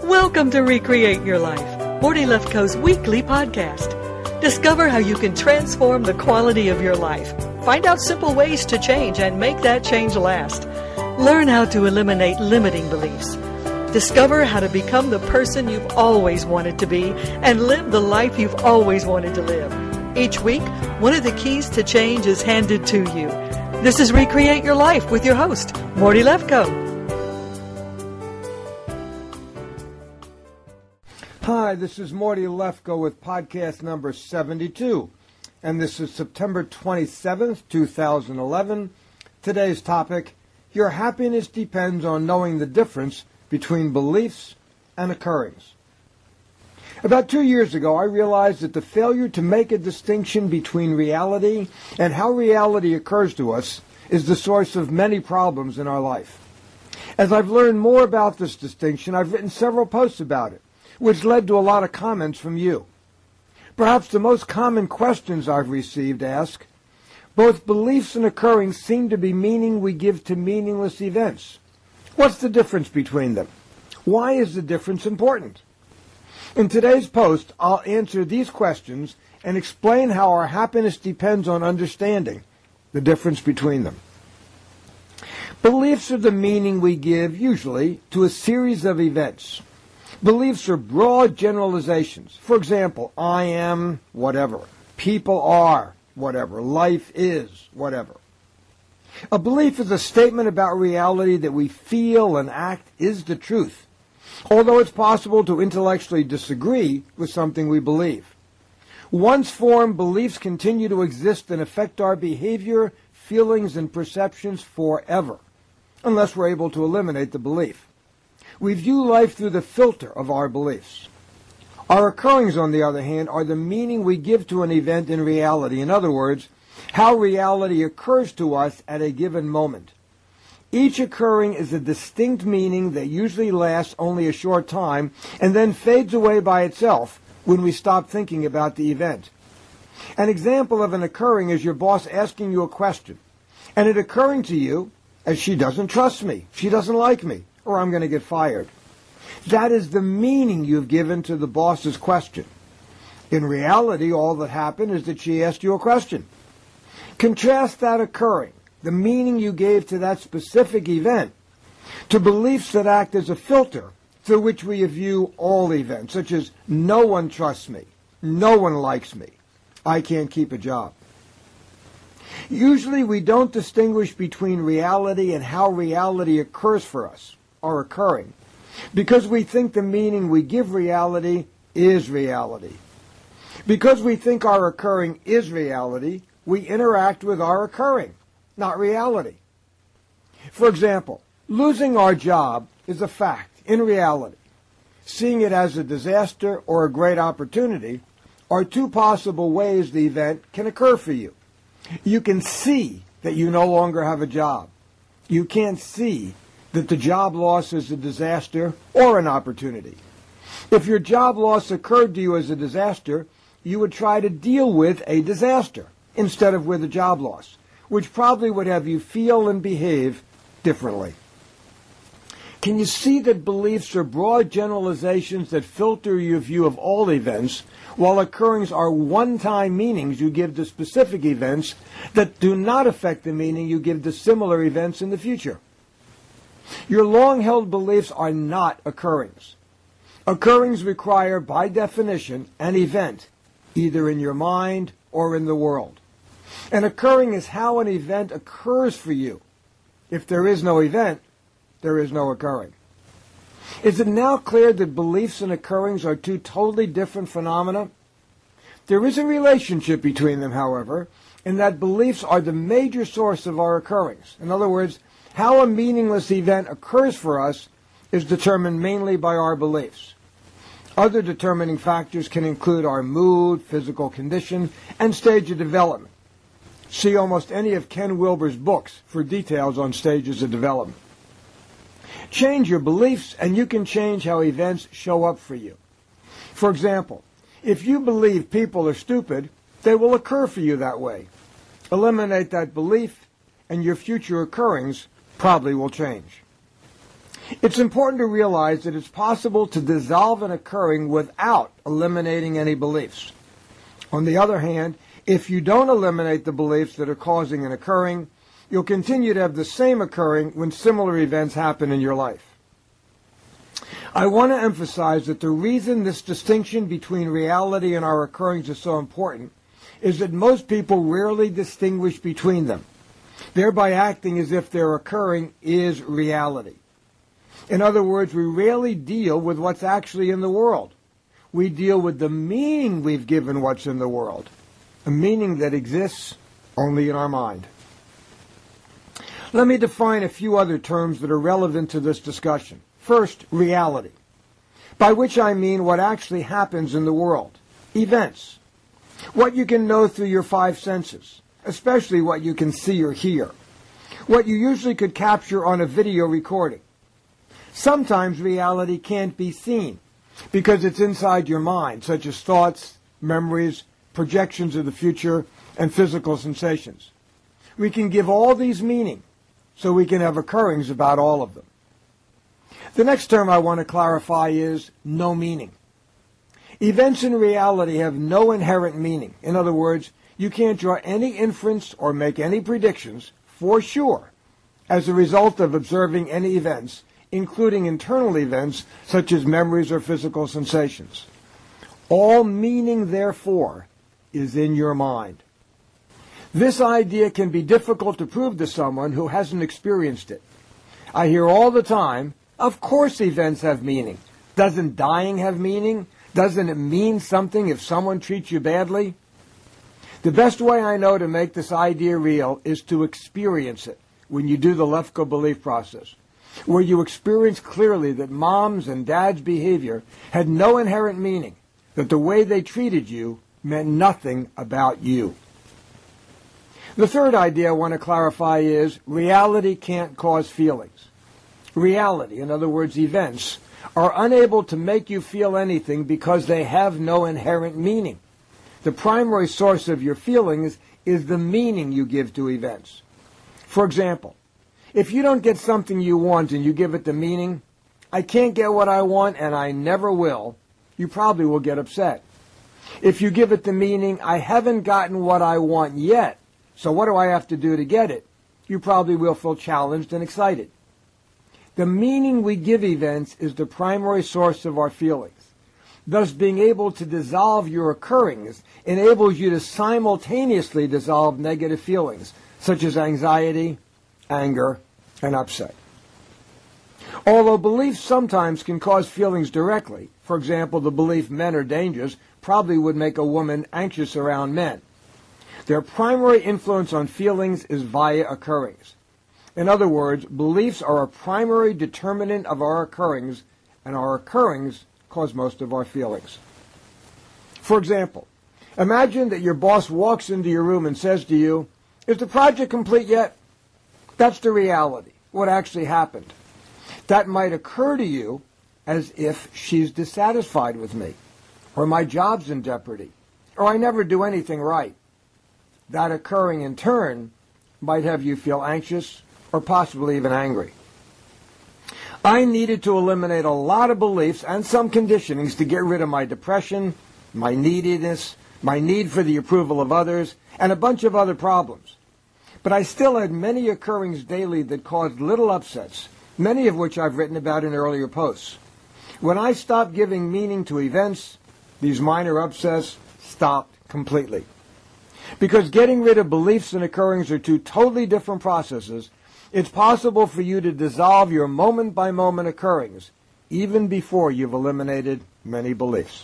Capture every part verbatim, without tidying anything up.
Welcome to Recreate Your Life, Morty Lefkoe's weekly podcast. Discover how you can transform the quality of your life. Find out simple ways to change and make that change last. Learn how to eliminate limiting beliefs. Discover how to become the person you've always wanted to be and live the life you've always wanted to live. Each week, one of the keys to change is handed to you. This is Recreate Your Life with your host, Morty Lefkoe. Hi, this is Morty Lefkoe with podcast number seventy-two, and this is September twenty-seventh, two thousand eleven. Today's topic, your happiness depends on knowing the difference between beliefs and occurrings. About two years ago, I realized that the failure to make a distinction between reality and how reality occurs to us is the source of many problems in our life. As I've learned more about this distinction, I've written several posts about it, which led to a lot of comments from you. Perhaps the most common questions I've received ask, both beliefs and occurrings seem to be meaning we give to meaningless events. What's the difference between them? Why is the difference important? In today's post, I'll answer these questions and explain how our happiness depends on understanding the difference between them. Beliefs are the meaning we give, usually, to a series of events. Beliefs are broad generalizations. For example, I am whatever. People are whatever. Life is whatever. A belief is a statement about reality that we feel and act is the truth, although it's possible to intellectually disagree with something we believe. Once formed, beliefs continue to exist and affect our behavior, feelings, and perceptions forever, unless we're able to eliminate the belief. We view life through the filter of our beliefs. Our occurrings, on the other hand, are the meaning we give to an event in reality. In other words, how reality occurs to us at a given moment. Each occurring is a distinct meaning that usually lasts only a short time and then fades away by itself when we stop thinking about the event. An example of an occurring is your boss asking you a question, and it occurring to you as she doesn't trust me, she doesn't like me, or I'm going to get fired. That is the meaning you've given to the boss's question. In reality, all that happened is that she asked you a question. Contrast that occurring, the meaning you gave to that specific event, to beliefs that act as a filter through which we view all events, such as no one trusts me, no one likes me, I can't keep a job. Usually we don't distinguish between reality and how reality occurs for us, or occurring, because we think the meaning we give reality is reality. Because we think our occurring is reality, we interact with our occurring, not reality. For example, losing our job is a fact in reality. Seeing it as a disaster or a great opportunity are two possible ways the event can occur for you. You can see that you no longer have a job. You can't see that the job loss is a disaster or an opportunity. If your job loss occurred to you as a disaster, you would try to deal with a disaster instead of with a job loss, which probably would have you feel and behave differently. Can you see that beliefs are broad generalizations that filter your view of all events, while occurrings are one-time meanings you give to specific events that do not affect the meaning you give to similar events in the future? Your long-held beliefs are not occurrings. Occurrings require, by definition, an event, either in your mind or in the world. An occurring is how an event occurs for you. If there is no event, there is no occurring. Is it now clear that beliefs and occurrings are two totally different phenomena? There is a relationship between them, however, in that beliefs are the major source of our occurrings. In other words, how a meaningless event occurs for us is determined mainly by our beliefs. Other determining factors can include our mood, physical condition, and stage of development. See almost any of Ken Wilber's books for details on stages of development. Change your beliefs, and you can change how events show up for you. For example, if you believe people are stupid, they will occur for you that way. Eliminate that belief, and your future occurrings probably will change. It's important to realize that it's possible to dissolve an occurring without eliminating any beliefs. On the other hand, if you don't eliminate the beliefs that are causing an occurring, you'll continue to have the same occurring when similar events happen in your life. I want to emphasize that the reason this distinction between reality and our occurrings is so important is that most people rarely distinguish between them, thereby acting as if their occurring is reality. In other words, we rarely deal with what's actually in the world. We deal with the meaning we've given what's in the world, a meaning that exists only in our mind. Let me define a few other terms that are relevant to this discussion. First, reality, by which I mean what actually happens in the world, events, what you can know through your five senses, especially what you can see or hear, what you usually could capture on a video recording. Sometimes reality can't be seen because it's inside your mind, such as thoughts, memories, projections of the future, and physical sensations. We can give all these meaning, so we can have occurrings about all of them. The next term I want to clarify is no meaning. Events in reality have no inherent meaning. In other words, you can't draw any inference or make any predictions for sure as a result of observing any events, including internal events such as memories or physical sensations. All meaning, therefore, is in your mind. This idea can be difficult to prove to someone who hasn't experienced it. I hear all the time, of course events have meaning. Doesn't dying have meaning? Doesn't it mean something if someone treats you badly? The best way I know to make this idea real is to experience it when you do the Lefko belief process, where you experience clearly that mom's and dad's behavior had no inherent meaning, that the way they treated you meant nothing about you. The third idea I want to clarify is reality can't cause feelings. Reality, in other words, events, are unable to make you feel anything because they have no inherent meaning. The primary source of your feelings is the meaning you give to events. For example, if you don't get something you want and you give it the meaning, I can't get what I want and I never will, you probably will get upset. If you give it the meaning, I haven't gotten what I want yet, so what do I have to do to get it? You probably will feel challenged and excited. The meaning we give events is the primary source of our feelings. Thus, being able to dissolve your occurrings enables you to simultaneously dissolve negative feelings, such as anxiety, anger, and upset. Although beliefs sometimes can cause feelings directly, for example, the belief men are dangerous probably would make a woman anxious around men, their primary influence on feelings is via occurrings. In other words, beliefs are a primary determinant of our occurrings, and our occurrings cause most of our feelings. For example, imagine that your boss walks into your room and says to you, "Is the project complete yet?" That's the reality, what actually happened. That might occur to you as if she's dissatisfied with me, or my job's in jeopardy, or I never do anything right. That occurring in turn might have you feel anxious or possibly even angry. I needed to eliminate a lot of beliefs and some conditionings to get rid of my depression, my neediness, my need for the approval of others, and a bunch of other problems. But I still had many occurrings daily that caused little upsets, many of which I've written about in earlier posts. When I stopped giving meaning to events, these minor upsets stopped completely. Because getting rid of beliefs and occurrings are two totally different processes, it's possible for you to dissolve your moment-by-moment occurrings, even before you've eliminated many beliefs.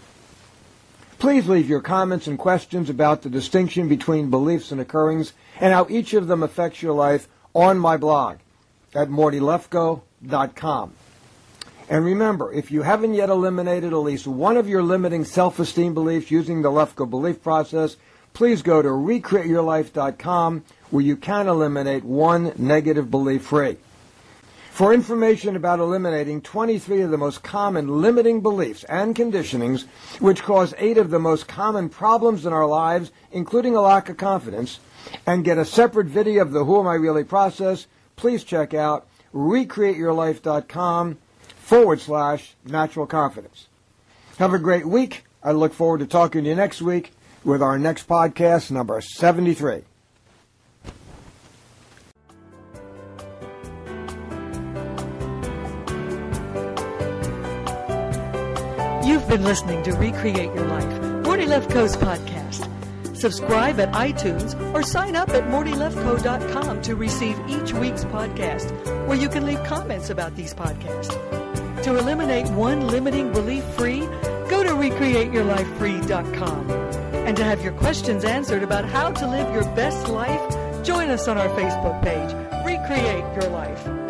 Please leave your comments and questions about the distinction between beliefs and occurrings and how each of them affects your life on my blog at morty lefko dot com. And remember, if you haven't yet eliminated at least one of your limiting self-esteem beliefs using the Lefko belief process, please go to recreate your life dot com where you can eliminate one negative belief free. For information about eliminating twenty-three of the most common limiting beliefs and conditionings, which cause eight of the most common problems in our lives, including a lack of confidence, and get a separate video of the Who Am I Really process, please check out recreateyourlife.com forward slash natural confidence. Have a great week. I look forward to talking to you next week with our next podcast, number seventy-three. You've been listening to Recreate Your Life, Morty Lefkoe's podcast. Subscribe at iTunes or sign up at morty lefkoe dot com to receive each week's podcast, where you can leave comments about these podcasts. To eliminate one limiting belief free, go to recreate your life free dot com. And to have your questions answered about how to live your best life, join us on our Facebook page, Recreate Your Life.